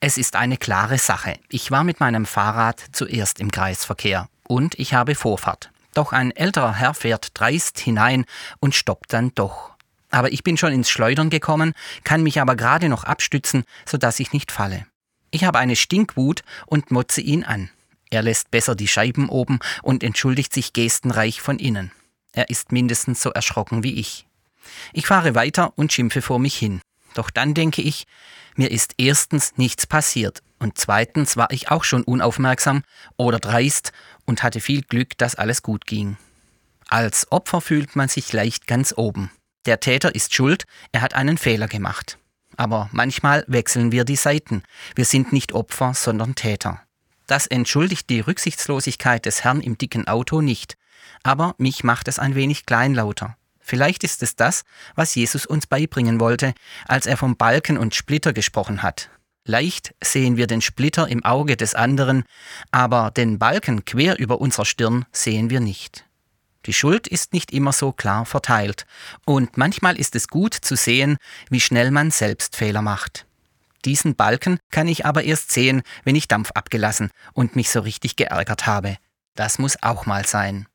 Es ist eine klare Sache. Ich war mit meinem Fahrrad zuerst im Kreisverkehr und ich habe Vorfahrt. Doch ein älterer Herr fährt dreist hinein und stoppt dann doch. Aber ich bin schon ins Schleudern gekommen, kann mich aber gerade noch abstützen, sodass ich nicht falle. Ich habe eine Stinkwut und motze ihn an. Er lässt besser die Scheiben oben und entschuldigt sich gestenreich von innen. Er ist mindestens so erschrocken wie ich. Ich fahre weiter und schimpfe vor mich hin. Doch dann denke ich, mir ist erstens nichts passiert und zweitens war ich auch schon unaufmerksam oder dreist und hatte viel Glück, dass alles gut ging. Als Opfer fühlt man sich leicht ganz oben. Der Täter ist schuld, er hat einen Fehler gemacht. Aber manchmal wechseln wir die Seiten. Wir sind nicht Opfer, sondern Täter. Das entschuldigt die Rücksichtslosigkeit des Herrn im dicken Auto nicht. Aber mich macht es ein wenig kleinlauter. Vielleicht ist es das, was Jesus uns beibringen wollte, als er vom Balken und Splitter gesprochen hat. Leicht sehen wir den Splitter im Auge des anderen, aber den Balken quer über unserer Stirn sehen wir nicht. Die Schuld ist nicht immer so klar verteilt und manchmal ist es gut zu sehen, wie schnell man selbst Fehler macht. Diesen Balken kann ich aber erst sehen, wenn ich Dampf abgelassen und mich so richtig geärgert habe. Das muss auch mal sein.